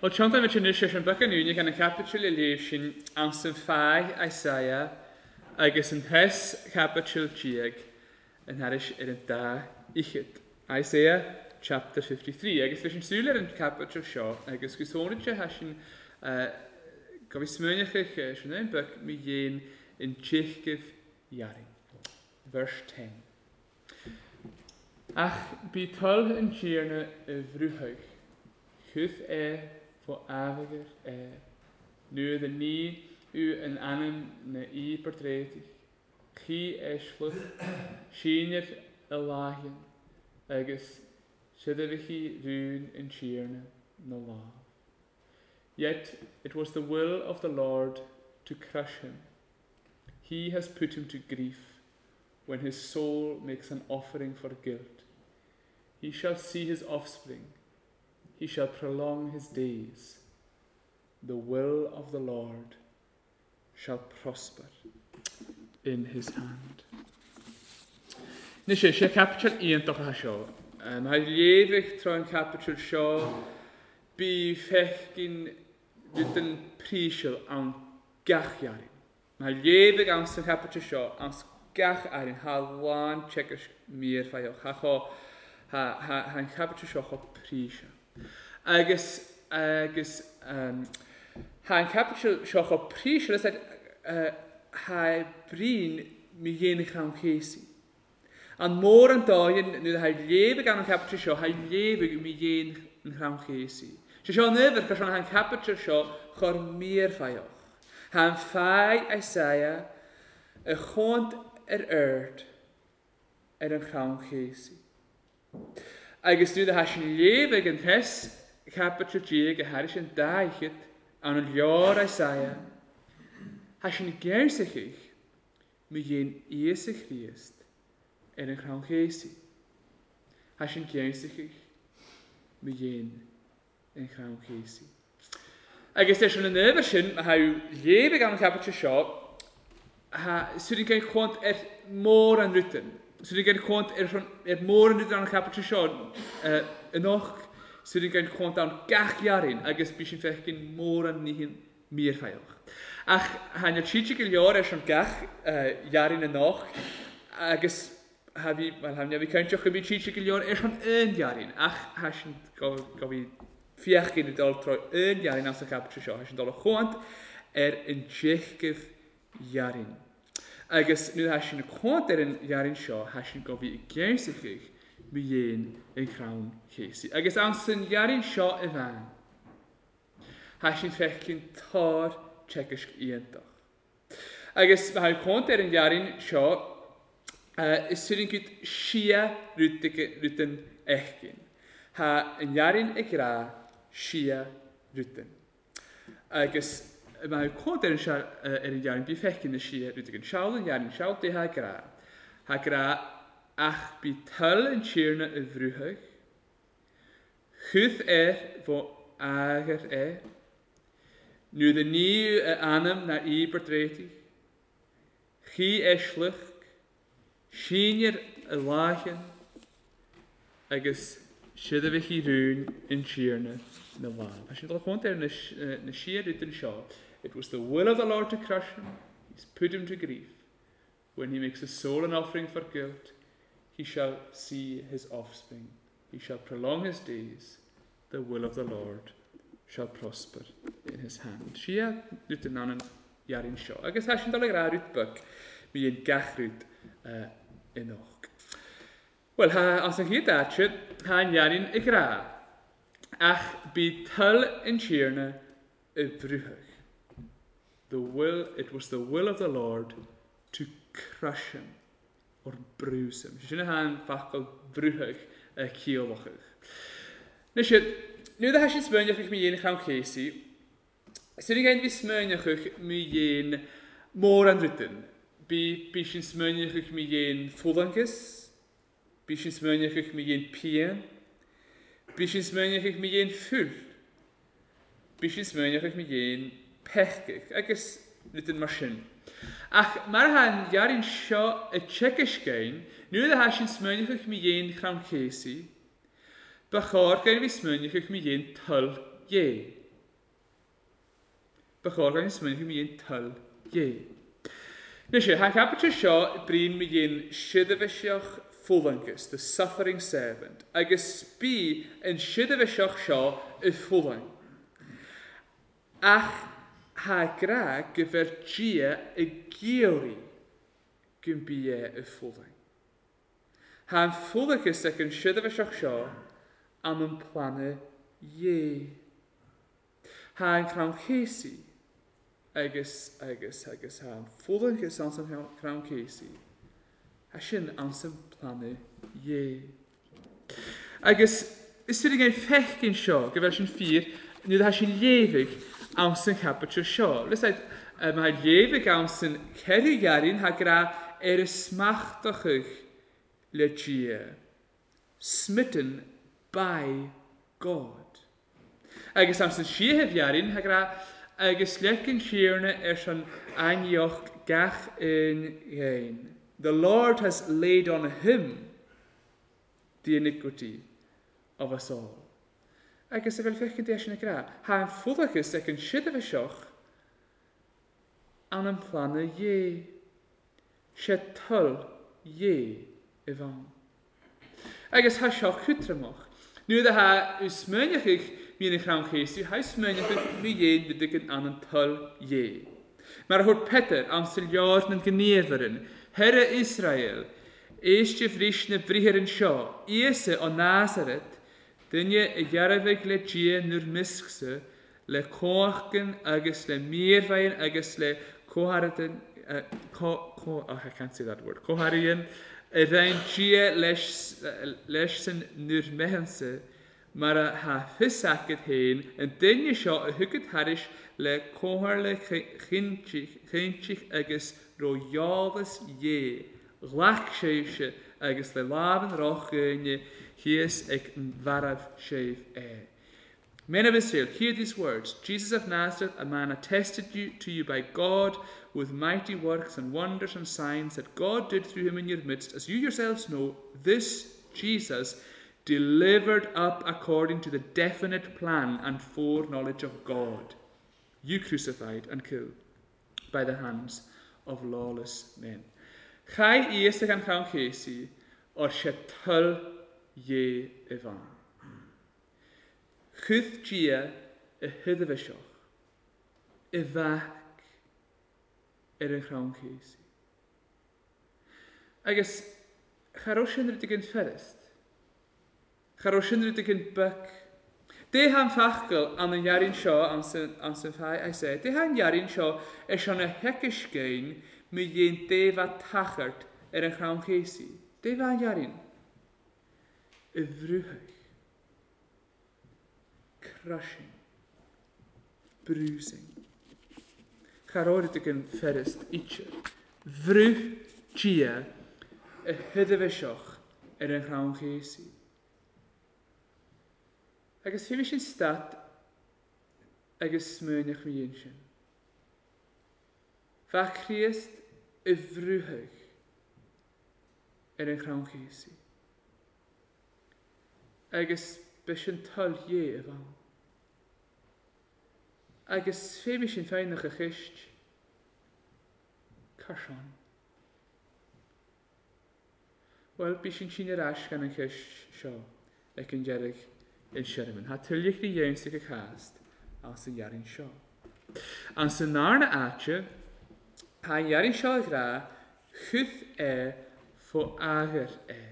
Wel, Chanta fe chynnu sy'n byg yn unig gan y capital i leif sy'n amser ffai Isaiah agos yn hys capital chiag yn harish yn da ichyd. Isaiah chapter 53. Agos fe sy'n sŵl yn capital sio agos gwsonid sy'n hasyn gofis smynach eich sy'n ein byg mi yin in chichgyf yarin. Verse 10. Ach, by tol yn tîrna y frwhag, chwth voor aviger nu de nie u een annen na I portretig, chi eslwch, siener a lachen, agus siddevichi rune in tîrna na law. Yet it was the will of the Lord to crush him. He has put him to grief when his soul makes an offering for guilt. He shall see his offspring. He shall prolong his days. The will of the Lord shall prosper in his hand. Nes sé capital íontach a seo. Ha lévig tro capital seo bí fechgin rutan prísel an gachjarin. Ha lévig an sa capital seo an gach arin ha lán checkers meer faioch. Ha capital seo ha prísel. Agus ha capital seo ha prísel is ha brin mi yen gaan kési. An mór an dáin nu ha lévig an capital seo ha lévig mi yen gaan kési. Se seo never cos an ha capital seo chor meer faioch. Han fai Isaiah a chont erd an gaan kési. Agus nu ha sin lévig an hes capital G a har sin daichet an an jaar Isaiah. Ha sin gersig mi yen Iesig Christ an gaan kési. Ha sin gersig mi yen an gaan kési. Agus er sin an never sin ha lévig an capital seo ha sudin gen chont mór an rutten. Sudin gen chont mór an rutten an capital seo noch sudin gen chont an gach jarin agus bishin fechgin mór an nihin meer faioch. Ach han tschigel jaar an gach jarin noch agus havi könntjoch gebi tschigel jaar schon een jarin. Ach haschen gavi fiachgin het al tro een jarin as capital seo haschen al chont in tschigel jarin. Agus nu haschen chont in jarin seo haschen gavi gersig mi yen in graun kési. Agus an sin jarin seo van. Haschen fechgin tar tschekisk ientach. Agus ha chont in jarin seo is sudin gut shia ruten echgin. Ha in jarin ikra shia ruten. Agus ma chont in jarin bi fechgin shia ruten. Shaul in jarin shaul de ha gra. Ha gra ach by tull yn tîrna y frwhag, chwth fo ager nu de ni anam na I portretig, chi eslwch, siener y lachen, agus syddefych I rŵn yn tîrna na law. As sy'n dod chwnt na siar ydyn sio, it was the will of the Lord to crush him, he's put him to grief. When he makes his soul an offering for guilt, he shall see his offspring. He shall prolong his days. The will of the Lord shall prosper in his hand. Shia rwyt yn anan jarin sio. Agus hasyn dal ag rwyt byg mi yn gachrwyd yn och. Wel, as yn hyd atrid, ha'n jarin y gra. Ach by tull yn tîrna y brwhag. It was the will of the Lord to crush him. Or bruise him. Sy'n ha'n fachol brwhag ciolwchig. Nes nu da hasyn smynach eich mi yen chawn cesi, sy'n gael fi smynach eich mi yen môr an rydyn. Bi sy'n smynach eich mi yen ffwlangus, bi sy'n smynach eich mi yen pian, bi sy'n smynach eich mi yen ffwl, bi sy'n smynach eich mi yen pechgig, agos rydyn mar sy'n. Ach, mar han jarin sio y tschekisch gein, nu da hasyn smynach eich mi yen chawn cesi, bachor gael fi smynach eich mi yen tull ye. Bechor gan ysmyn chi mi un tyl ie. Nes i, ha'n capit sio brin mi un siedefesioch ffwlangus, the suffering servant, agos bi yn siedefesioch sio y ffwlang. Ach ha gra gyfer gia y giori gymbie y ffwlang. Ha'n ffwlangus ac yn siedefesioch sio am yn plannu ie. Ha'n crawn cesi, agos ha'n ffwlangus ans yn crawn cesi. Asyn ans yn plannu ie. Agos, ysbryd yn ffech gyn sio, gyfer sy'n ffyr, nid ha sy'n lefyg ans yn capit sio. Lysaid, mae lefyg ans yn ceri garin ha gra ysmachtochych le gia. Smitten by God. Agus am sy'n siehef iarin, ha gra agus lecyn sierne sy'n anioch gach yn ein. The Lord has laid on him the iniquity of us all. Agus fel fech gyda sy'n gra, ha'n ffwddachus ac yn siedef y sioch an yn plannu ie. Se tyl ie y fan. Agus ha sioch chytrymoch. Nu ydw ha ysmynach eich mi'n eich rhawn cheisi, ha ysmynach eich mi ie'n dydig yn an yn tyl ie. Mae'r hwrt Peter am syliord yn gynefyryn, Herre Israel, eistio frys na friher yn sio, iese o Nazareth, dynnu y jarafeg le gia nŵr misgse, le coachgen agos le mirfain agos le coharadyn, I can't say that word, coharian, y rhain gia leis sy'n nŵr mehense, mae'r ha ffysacad hyn yn dynnu sio y hwgyd harish le cohar le chynchich agos ro iolus ie, glach seisio agos le laban roch gynnu hies ag yn faraf sef e. Men of Israel, hear these words. Jesus of Nazareth, a man attested to you by God with mighty works and wonders and signs that God did through him in your midst. As you yourselves know, this Jesus delivered up according to the definite plan and foreknowledge of God. You crucified and killed by the hands of lawless men. Chai iesig an chawn chesi o'r shetyl ye ifan. Chwth gia y hyddefesioch, y fac yn chawn chesi. Agus, charosyn rydych yn fferist. Charosyn rydych yn byc. De han fachgol an yn jarin sio an sy'n ffai ai se. De han jarin sio eisiau y hecysgein mi yin defa tachart yn chawn chesi. De fan jarin. Y frwhau. Crushing, bruising. Charor ydych yn fferist each. Frwh gia y hyddefesioch yn chawn chesi. Agus fi sy'n stad agus smynach mi un sy'n. Fa Christ y frwhau yn chawn chesi. Agus bys yn tol ie y fan. Agus fe mi sy'n ffeinach y chysg. Carsion. Wel, bys yn sy'n yr as gan y chysg sio, ac yn jerig yn siarman. Ha tyliach di iewn sy'n cast, a sy'n iarin sio. An sy'n nar na atio, ha iarin sio y gra, chwth fo ager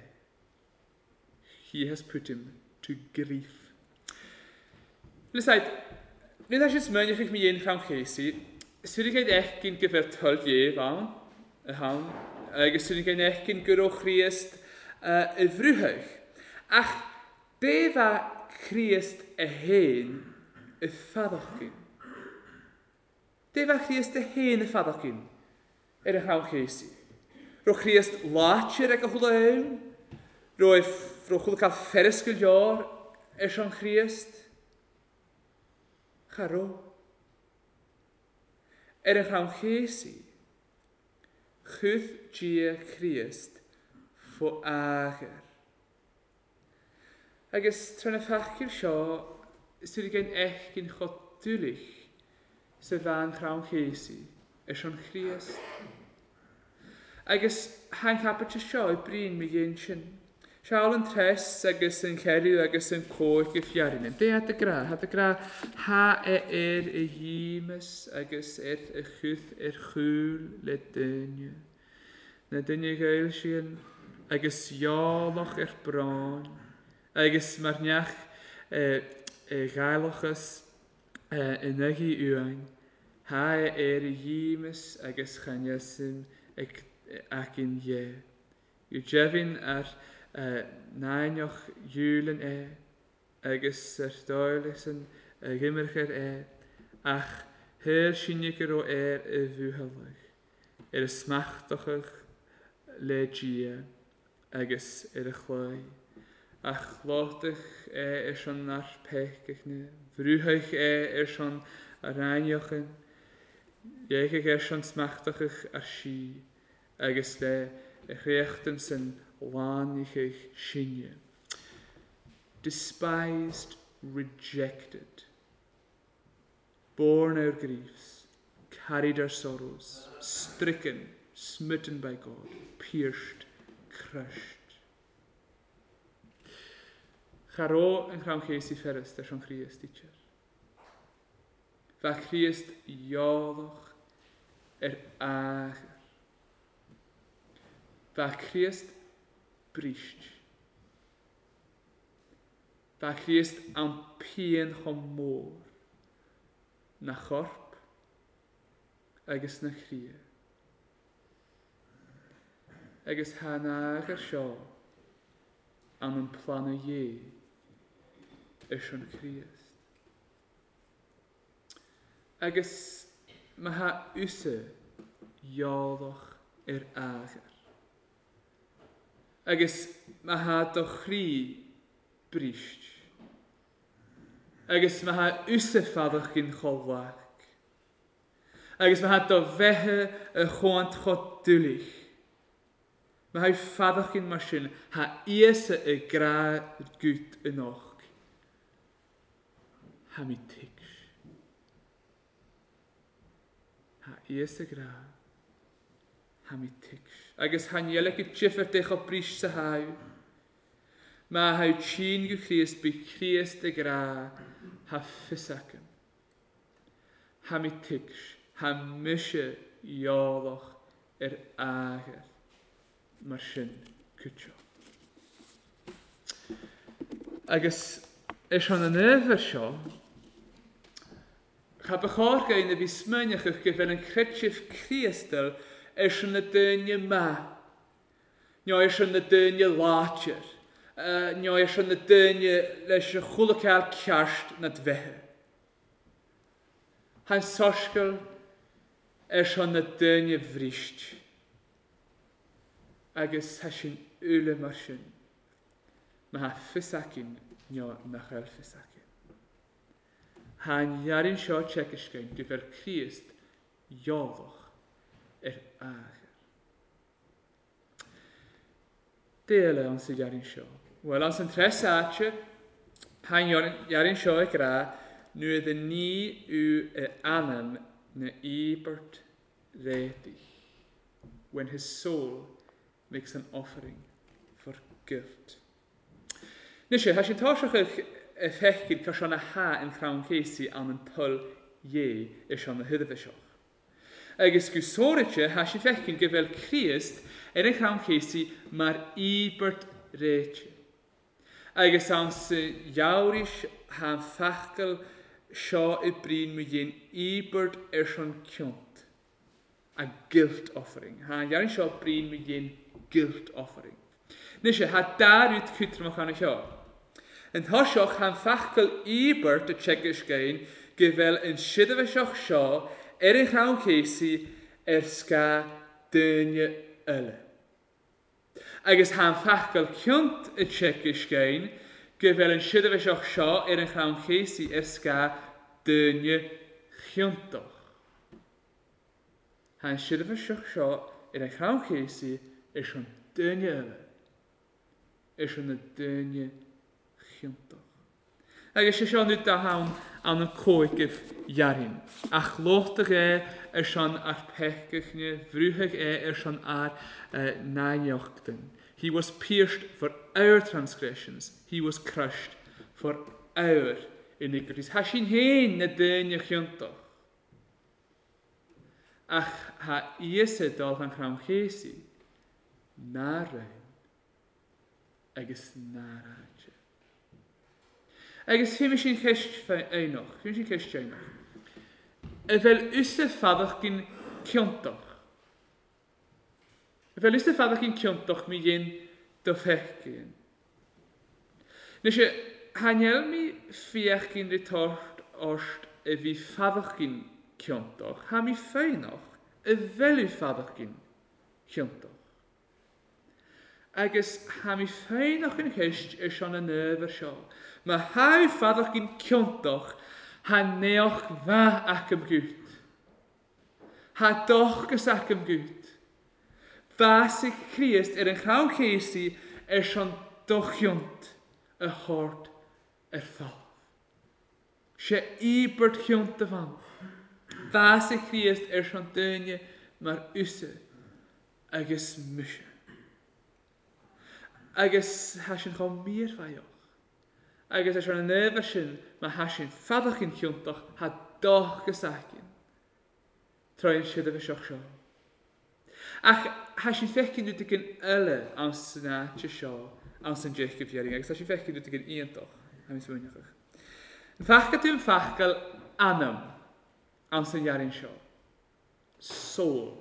He has put him to grief. Lysaid, nid eisiau smynach eich mi un chawn chesi, sy'n gael eich gyn gyfer tyl ie fan, y hawn, agos sy'n gael eich gyn gyro Christ y frwhau. Ach, de fa Christ y hen y ffaddach gyn. De fa Christ y hen y ffaddach gyn, y chawn chesi. Ro Christ latcher ag y hwlawn, ro chwle cael fferysgol dior eisiau Christ. Charo. Yn chawn chesi, chwth gia Christ fo ager. Agus tran y ffachgyr sio, sydd gen eich gyn chodwlich sydd fan chrawn Cesi, sion Christ. Agus hain capit sio I brin mi yin sin. Siawl yn tres agus yn ceriw agus yn coed gyffiarin. Be had y gra ha y himes agus y chŵl le dynia. Na dynia gael sy'n agus iolach braun. Agus marniach gaelachus yn ygi uain. Ha y himes agus chanysyn ac yn ie. Yw jefin nainoch julen agus doilis yn gymrcher ach hyr syniger o y fwhylig. Smachtochach le gia agus y chloi. Ach lotach son ar pechgach ne. Vrúhaich son nainochen. Jegig son smachtochach ar si. Agus le rechten sy'n lánigich sinne. Despised, rejected. Born our griefs, carried our sorrows, stricken, smitten by God, pierced, crushed. Charo yn chrawn Cesi Ferris, da Sion Christ teacher. Fa Christ iolach ager. Fa Christ brist. Fa Christ am pien chomor. Na chorp agus na chrie. Agus hanager sio an yn planu sion Christ. Agus ma ha usse iolach ager. Agus ma ha do chri brist. Agus ma ha usefadach gyn cholwag. Agus ma ha do fehe y chwant chod dulich. Ma ha fadach gyn masin ha iese y gra gwyt yn och. Ha mi tigs. Ha iese gra. Ha mi tigs. Agus han yelek y chiffer dech o brist sa hau. Ma hau chyn gyw Christ by Christ y gra ha ffysacym. Ha mi tigs. Ha mysio iolach ager. Mar sy'n cwtio. Agus sion yn efer sio. Cha bachor gael y bismynach ych gyfer yn cretchif Christel sion y dynia ma. Nio sion y dynia lacher. Nio sion y dynia leis y chwlwcael ciarst nad fehe. Han sosgol sion y dynia frist. Agus hasyn yle mar sy'n. Ma ha ffysacyn nio na chael ffysacyn. Han iarin sio tsekysgain gyfer Christ iolach ager. Dele ons y iarin sio. Wel, ons yn tres atje, han iarin sio y gra, nu ydyn ni yw anam na ibert redig, when his soul makes an offering for guilt. Nisje, has je tasach y fechgyd ca sian a ha yn chrawn Cesi an yn pol is sian y hydde sio. Agus gwsoritje has je fechgyd gyfel Christ yn y chrawn Cesi mar ibert reitje. Agus ans jawrish han fachgel sio y brin mi yin ibert sian kiont. A guilt offering. Han jarin sio brin mi yin guilt offering. Nisje, ha daar ut kutrum gaan sio. En hosioch han fachgel ibert de tsekish gain gyfel yn siddefesioch sio yn chrawn Cesi ska dynia yle. Agus han fachgel kiont y tsekish gain gyfel yn siddefesioch sio yn chrawn Cesi ska dynia chiontoch. Han siddefesioch sio yn chrawn Cesi sion dynia yle. Sion y dynia chiontoch. Agus sé seán dút a hawn an yn coigif jarin. Ach lochtach seán ar pechgachne, vrúhach seán ar naiochten. He was pierced for our transgressions. He was crushed for our iniquities. Ha sin hén na dynia chiantach. Ach ha iese dal han cram chesi. Na raun. Agus na raadje. Agus hym sy'n cest einoch. Hym sy'n cest einoch. Fel ysse fadach gyn ciantach. Fel ysse fadach gyn ciantach mi yin dofechgyn. Nes y haniel mi fiach gyn retort orst fi fadach gyn ciantach. Ha mi feinoch fel y fadach gyn ciantach. Agus ha mi feinoch yn cest sian y nyfer sio. Ma hau fadach gyn ciantach ha neoch fa ac am gwt. Ha doch gys ac am gwt. Fasig Christ yn chawn cheisi sian dochiont y hort fall. Se ibert chiont y fan. Fasig Christ sian dynia mar usse agus mysio. Agus hasin chawn mir faioch. Agus sian y nyfer sy'n ma hasin fadach yn chiontach ha doch gys acin. Troi'n sydd y fysioch sio. Ach hasin fechgyn dwi'n gyn yle am syna ti sio am sy'n jech gyfiering. Agus hasin fechgyn dwi'n gyn iantoch am ys mwynach. Yn fachga dwi'n fachgal anam am sy'n iarin sio. Sol.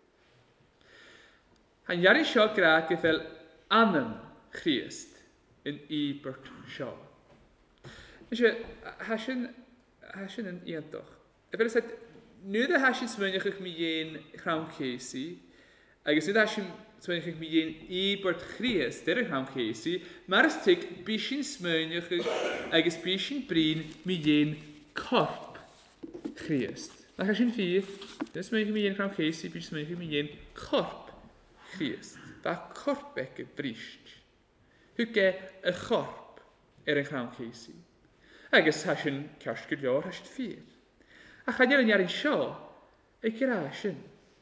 Han iarin sio gra gyfel anam Christ yn ibert sio. Nes hasin yn iantoch. Efel ysad, nid y hasin smynach eich mi yin chrawn ceisi, agus nid hasin smynach eich mi yin ibert Christ er chrawn ceisi, mar ystig bishin smynach eich agus bishin brin mi yin corp Christ. Na hasin ffyr, nid smynach mi yin chrawn ceisi, bishin smynach mi yin corp Christ. Da corp ec y brist. Hwge y corp yn chrawn ceisi. Agus hasin carsgyd lior hasin ffyr. A chanel yn iarin sio, y gra sy'n.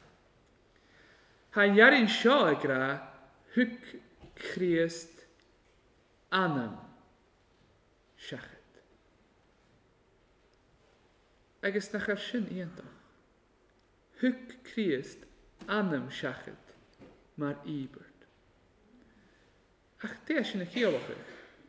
Han iarin sio y gra, hwg Christ anam siachet. Agus na char sy'n iantoch. Hwg Christ anam siachet, mar ibert. Ach, de sy'n y ciolwch eich.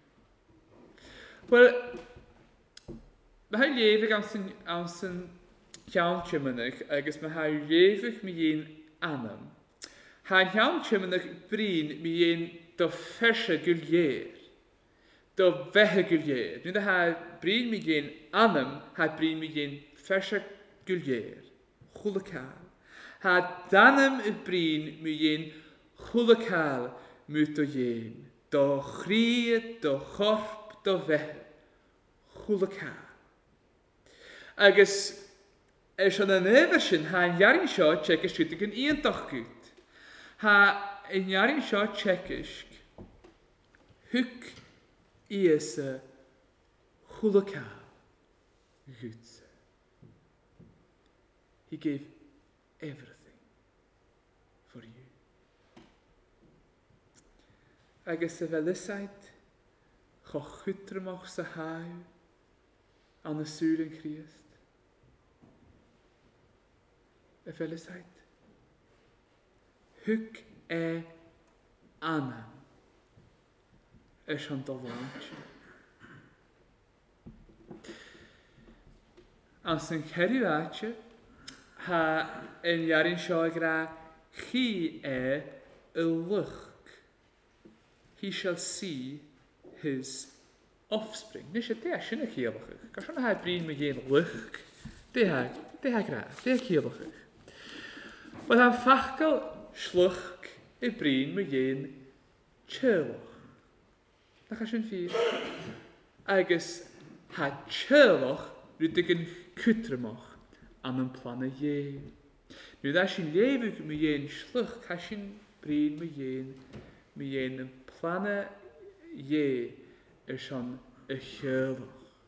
Wel, mae hau lefyg am sy'n llawn chymynach, agus mae hau lefyg mi yin anam. Ha'n llawn chymynach brin mi yin do fersa gyllier. Do fehe gyllier. Nid ha brin mi yin anam, ha brin mi yin fersa gyllier. Chwlacal. Ha danam y brin mi yin chwlacal mwt o yin. Do chri, do chorp, do fehe. Chwlacal. Agus sy'n yn efer sy'n ha'n iarin sio tsecis sydd yn un doch gwyd. Ha yn iarin sio tsecis hwg iesa chwlacal gwyd. He gave everything for you. Agus y felisait cho chwtrymoch sa hau an y sŵl yn Christ. Y felisait. Hwg anam sy'n dolwant. An sy'n ceri ratio, ha yn iarin sio gra chi y lwch. He shall see his offspring. Nes y de sy'n y ciolwch eich. Gall hwnna ha brin mi yin lwch. De ha gra, de ciolwch eich. Wel han fachgal slwch y brin mi yin chylwch. Na cha sy'n ffyr. Agus ha chylwch rydych yn cwtrymoch am yn plan y ie. Nid a sy'n lefyg mi yin slwch ca sy'n brin mi yin yn plan y ie sy'n y chylwch.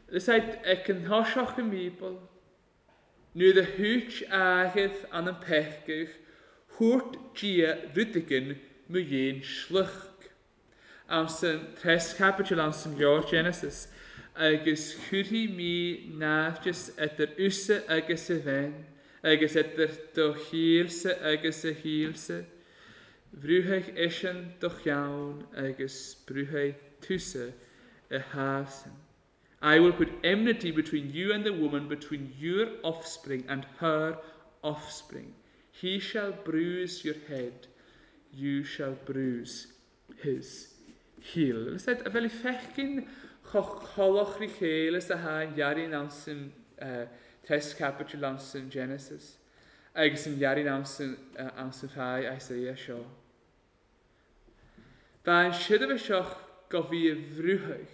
This ek yn hosioch yn Bibl. Nu de hwch agedd an yn pechgych, hwrt gia ryddigen mwy ein slwch. Am sy'n tres capital am sy'n George Genesis, agos chwrhi mi nafgys edr usa agos y fen, agos edr do hylse agos y hylse, frwhech eisiau doch iawn agos brwhech tusa y hafsyn. I will put enmity between you and the woman, between your offspring and her offspring. He shall bruise your head, you shall bruise his heel. Ys ed, fel I fechgyn choloch ri chael ys a ha'n iari nansyn tres capital nansyn Genesis. Agus yn iari nansyn ffai Isaiah sio. Fa'n sydd o sioch gofi y frwhych.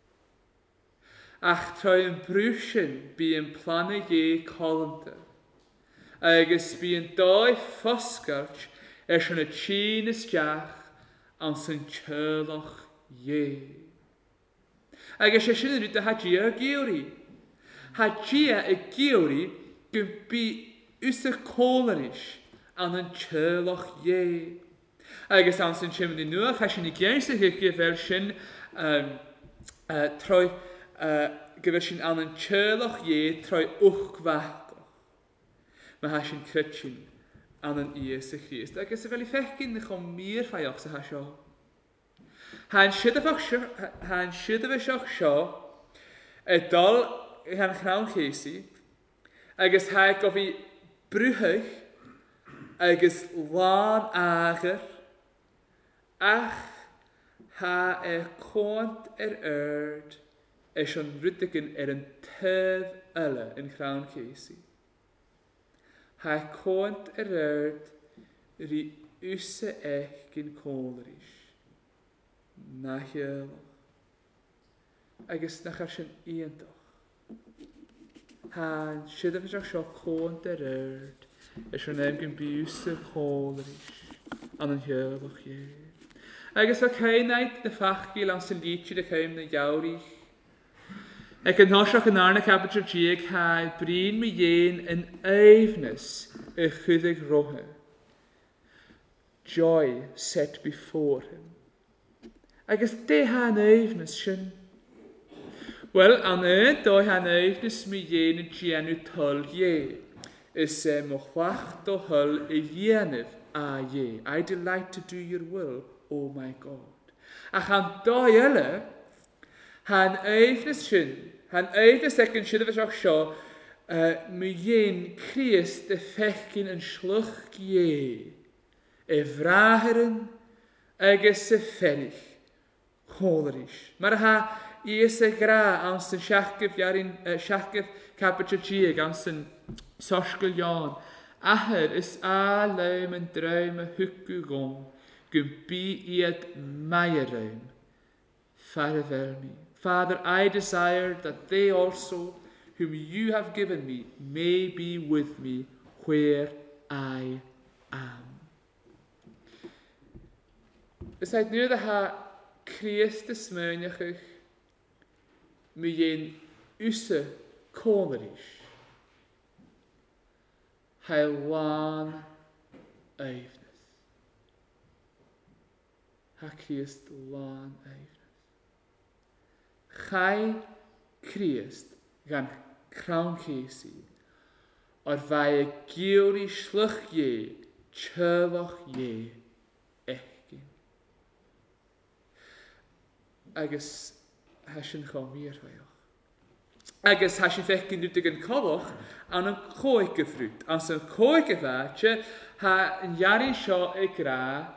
Ach troi yn brwysyn bu yn plannu ie colanta. Agus bu yn doi ffosgarch sy'n y chyn ysdiach an sy'n chyrloch ie. Agus sy'n yn rwyd a hagia y giwri. Hagia y giwri gyn bu ys y colerish an yn chyrloch ie. Agus an sy'n chymryd yn nwach, sy'n y gyn sy'n hygge fel sy'n troi gyfer sy'n an yn chyrloch ie troi uchgwagoch. Mae ha sy'n crytsin an yn ies y Christ. Agus y fel I fechgyn n'ch o'n mir ffaiog sy'n ha sio. Ha'n sydd o sioch sio y dol ha'n chnawn cheisi agus ha gofi brwhych agus lan ager ach ha cwant erd sy'n ryddigen yn tedd yla yn chnawn cheisi. Ha cwant erd ri usa gyn colerish. Na hiel. Agus nach ar sy'n un doch. Han sydd yn fysach sio cwant erd sy'n gyn biws y colerish. An yn hiel o'ch ie. Agus o cainaid na ffachgil am sy'n lichid y caim na iawrich. Ac yn hosiach yn arna capital G cael brin mi ien yn eifnus y chyddig rohe. Joy set before him. Agus de ha'n eifnus sy'n. Wel, an doi ha'n eifnus mi ien yn gianw tol ie. Is mo chwach do hyl y ienif a ie. I delight to do your will, O my God. Ac an doi yle, ha'n eifnus sy'n. Han eifnus ac yn sydd o fysach sio, mi ien Christ y fechgyn yn slwch ie. Y fraheren agos y fferich. Cholerish. Mae'r ha is y gra am sy'n siachgyf capital G am sy'n sosgol iawn. Aher is a leim yn draum y hwgw gong. Gyn bi iad maieruim. Farewell me. Father, I desire that they also, whom you have given me, may be with me where I am. Ys aid nu ha Christ ysmynach mi yen usa colerish. Hael wan eifnus. Ha Christ wan eifnus. Chai Christ gan crawn ceisi o'r fai y giwri slwch ie, chyrloch ie, echgyn. Agus hasyn chomir faiach. Agus hasyn fechgyn rwydig yn coloch an yn coig gyfrwyd. An sy'n coig gyfa, ha yn iari sio y gra,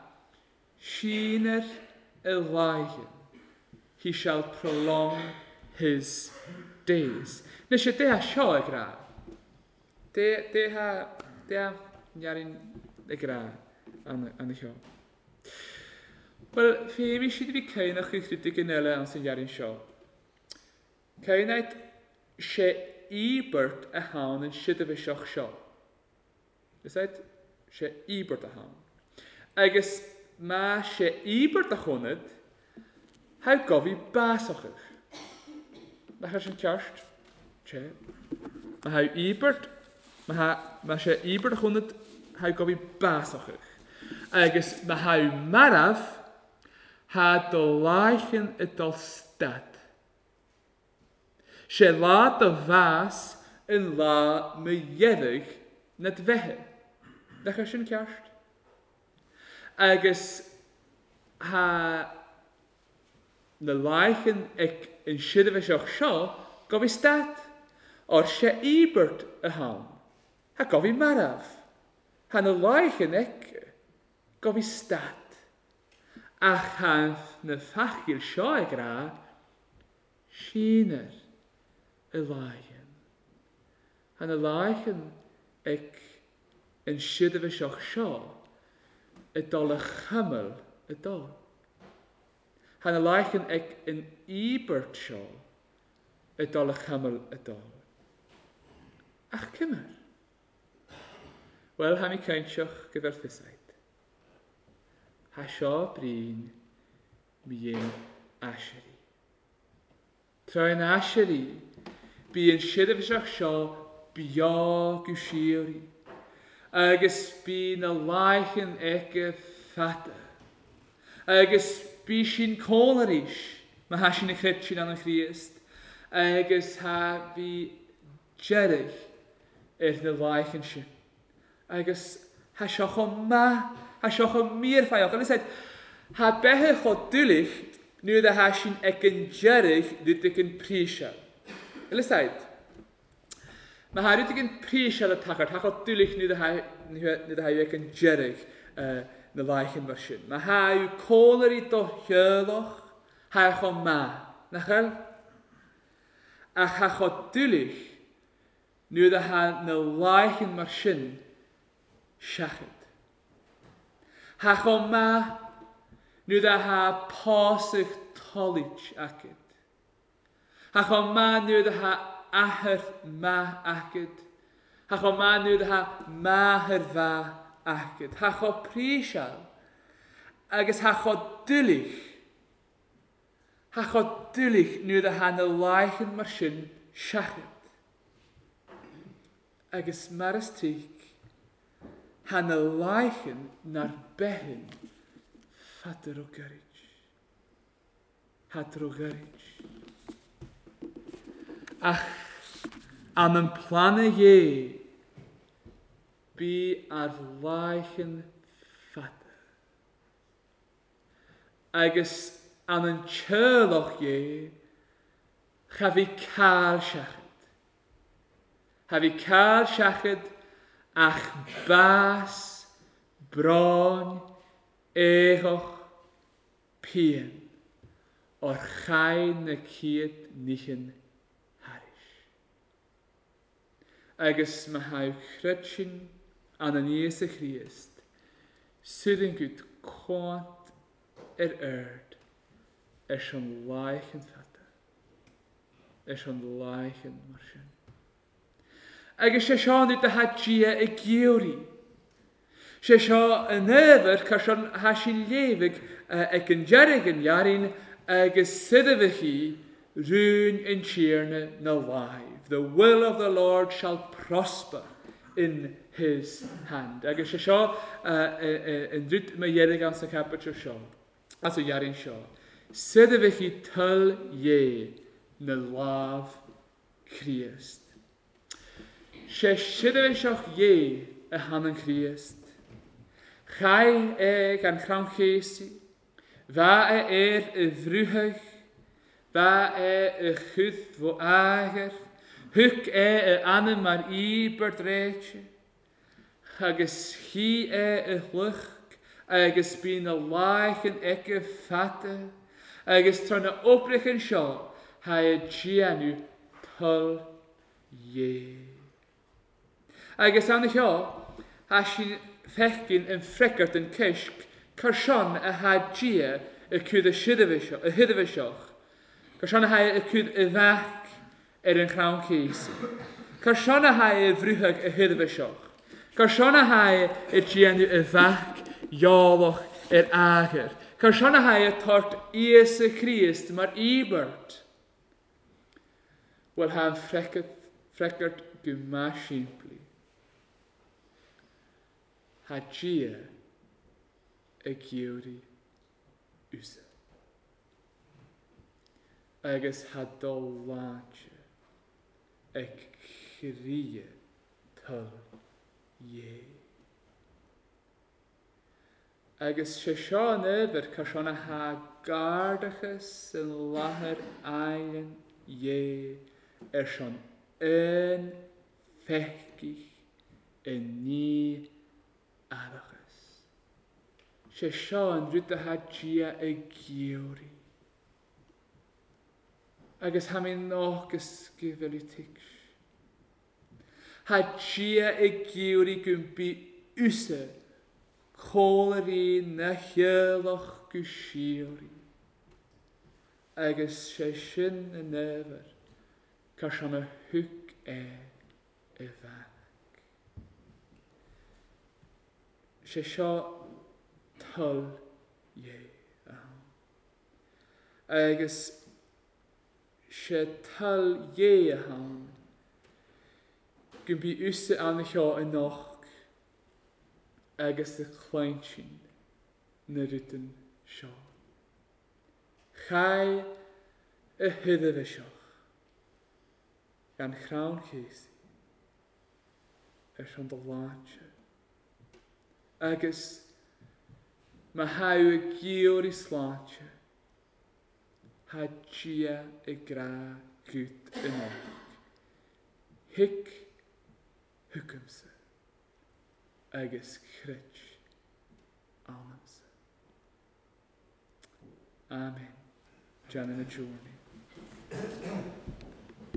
sy'n y laion. He shall prolong his days. Nes de ha sio y gra. De ha niarin y gra an y sio. Wel, fe mi sydd fi cainach i chrydig yn ele an sy'n niarin sio. Cainaid se ibert a hawn yn sydd y fysioch sio. Ysad, se ibert a hawn. Agus ma se ibert a chwnyd, ha gofi basoch. Mae sy'n ceart. Mae hau ibert. Mae sy'n ibert chwnnw hau gofi bas o'ch. Agus mae hau maraf ha do laichen y dol stad. Se la do fas yn la my ieddig net fehe. Dach sy'n ceart. Agus ha na laichen ec yn sydd fe sioch sio gofi stad. O'r se ibert y hawn. Ha gofi maraf. Ha na laichen ec gofi stad. Ach hanf na fachgil sio e gra siener y laichen. Ha na laichen ec yn sydd fe sioch sio y dol y chymel y dol. Ha na laichen ec yn ibert sio y dol y chymel y dol. Ach cymar. Wel, ham I caintioch gyda'r thysaid. Ha sio brin mi ein aseri. Troi'n aseri, bi yn sydd efo'ch sio bio gwsiori. Agus bi na laichen ege ffata. Agus bi sy'n col ar eich. Mae ha sy'n y cred sy'n an y Christ. Agus ha bi jerig na laichen sy'n. Agus ha sioch o ma, ha sioch o mir ffaiog. Ond ysed, ha behe cho dylich nu da ha sy'n ec yn jerig dyd ec yn prisial. Ysed, mae ha dyd ec yn prisial y tachart, ha cho dylich nu da ha ec yn jerig na laichen mar sy'n. Mae ha yw coler I do hyloch, ha cho ma. Nachel? Ach ha cho dylich nu da ha na laichen mar sy'n siachyd. Ha cho ma nu da ha posig tolich acid. Ha cho ma nu da ha aher ma acid. Ha cho ma nu da ha maher fa acid. Ha cho prisial. Agus ha cho dylich. Ha cho dylich nu da ha na laichen mar sy'n siachyd. Agus maras tig. Ha na laichen na'r behin fater o gyrich. Hater o gyrich. Ach, am yn plana ie bi ar laichen fater. Agus am yn chyrloch ie cha fi cael siachyd. Ha fi cael siachyd ach bas, bron, echoch, pien, o'r chain na cyd nichen harish. Agus mae hau chrydsin an an Ies y Christ, sydd yn gwyd cwant erd, sy'n laich yn ffata, sy'n laich yn marsyn. Agus se seo nid a ha gia y giwri. Se seo yn efer ca sio'n ha sy'n lefyg ag yn jerig yn iarin agus sydd efo chi rhywun yn tierne na live. The will of the Lord shall prosper in his hand. Agus se seo yn dryd mae ierig ans y capit o seo. As o iarin seo. Sydd efo chi tyl ie na laf Christ. Se sydd eich ie y han yn Christ. Chai gan chrawn Chesi. Va y frwhych. Va y chyd fo ager. Hwc y anna mar ibert reitje. Agus chi y hlwch. Agus byn y laich yn ege fata. Agus tron y obrich yn sio. Ha y gianw tyl ie. Agus an eich o, ha sy'n fechgyn yn ffregart yn cysg, carsion y ha gia y cwyd y hydd y sioch. Carsion y ha y cwyd y fach yn chrawn Cesi. Carsion y ha y frwhag y hydd y sioch. Carsion y ha y gianw y fach ioloch ager. Carsion y ha y tort Ies y Christ mar ibert. Wel han fregart gyma simpli. Ha gia y giwri usa. Agus ha dolatja y cria tal ie. Agus se seo yn yfyr casiona ha gardachus yn laher aen ie sion yn fechgich yn ni arachus. Se seo yn rwyd ha gia y giwri. Agus ha mi noch gysgifel I tics. Ha gia y giwri gwmpi usa Choleri na hielach gysiori. Agus se sin yn efer, cas an y hwg y fag. Se sio tal ie. Agus se tal ie han. Gymbi usa an y sio yn och agus y cleinsin na rydyn sio. Chai y hyddef y sioch gan chrawn Cesi sion dy latja. Agus ma hau y giwr I slatja ha gia y gra gwt yn och. Hic hwcymsa. Agus crych anamsa. Amen. Jan yn y journey.